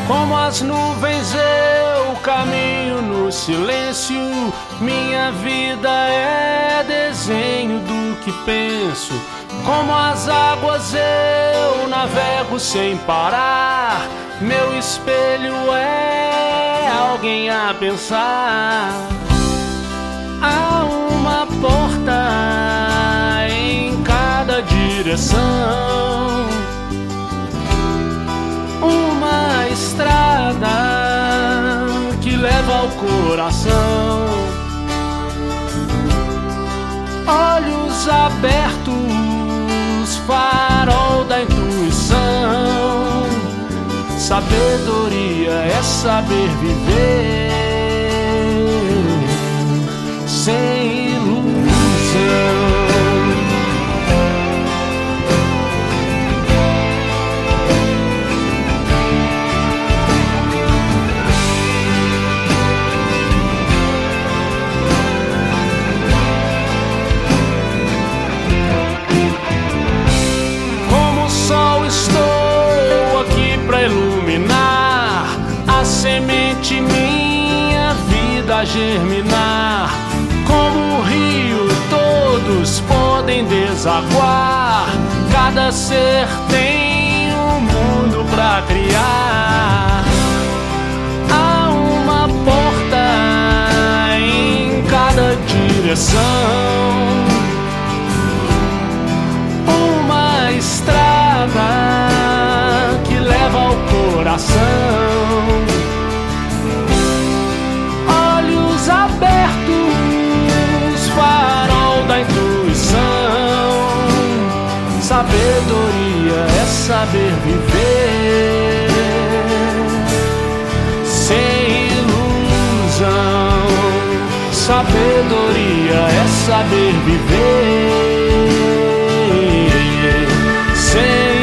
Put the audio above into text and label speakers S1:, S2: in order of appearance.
S1: Como as nuvens eu caminho no silêncio. Minha vida é desenho do que penso. Como as águas eu navego sem parar. Meu espelho é alguém a pensar. Há uma porta em cada direção, uma estrada que leva ao coração. Olhos abertos, farol da intuição. Sabedoria é saber viver sem ilusão. Como o sol estou aqui pra iluminar a semente, minha vida germinar. Como o rio todos podem desaguar. Cada ser tem um mundo pra criar. Há uma porta em cada direção, uma estrada que leva ao coração. Olhos abertos, farol da intuição. Sabedoria é saber viver sem ilusão. Sabedoria é saber viver sem